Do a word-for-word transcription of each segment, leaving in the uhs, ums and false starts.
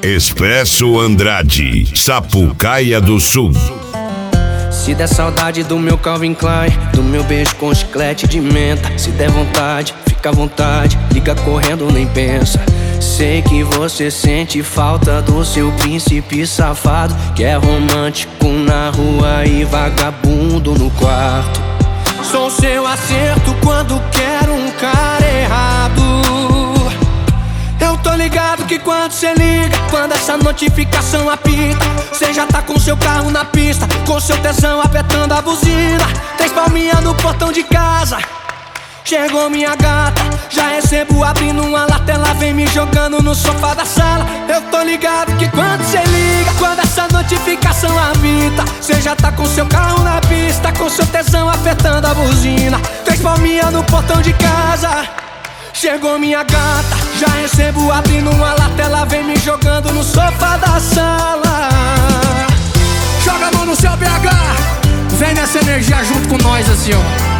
Expresso Andrade, Sapucaia do Sul. Se der saudade do meu Calvin Klein, do meu beijo com chiclete de menta, se der vontade, fica à vontade, liga correndo, nem pensa. Sei que você sente falta do seu príncipe safado, que é romântico na rua e vagabundo no quarto. Sou seu acerto quando quero um cara errado. Eu tô ligado que quando cê liga, quando essa notificação apita, cê já tá com seu carro na pista, com seu tesão apertando a buzina. Três palminhas no portão de casa, chegou minha gata, já recebo abrindo uma lata, ela vem me jogando no sofá da sala. Eu tô ligado que quando cê liga, quando essa notificação apita, cê já tá com seu carro na pista, com seu tesão apertando a buzina. Três palminhas no portão de casa, chegou minha gata, já recebo abrindo uma lata, ela vem me jogando no sofá da sala. Joga a mão no seu B H, vem nessa energia junto com nós assim, ó.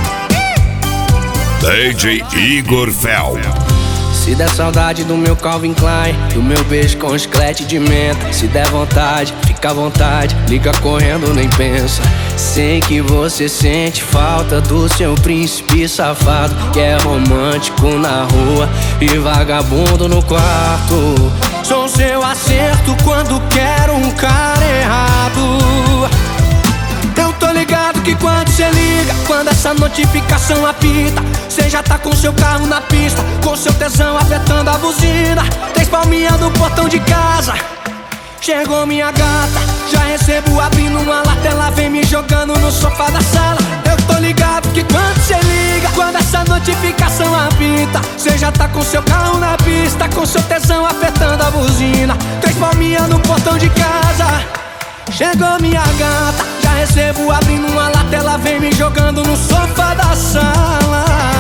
D J Igor Fel. Se der saudade do meu Calvin Klein, do meu beijo com chiclete de menta, se der vontade, fica à vontade, liga correndo, nem pensa. Sei que você sente falta do seu príncipe safado, que é romântico na rua e vagabundo no quarto. Sou seu acerto quando quero um cara errado. Eu tô ligado que quando cê liga, quando essa notificação apita, cê já tá com seu carro na pista, com seu tesão apertando a buzina. Três palminhas no portão de casa, chegou minha gata, já recebo abrindo uma lata, ela vem me jogando no sofá da sala. Eu tô ligado que quando cê liga, quando essa notificação apita, cê já tá com seu carro na pista, com seu tesão apertando a buzina. Três palminhas no portão de casa, chegou minha gata, já recebo abrindo uma lata, ela vem me jogando no sofá da sala.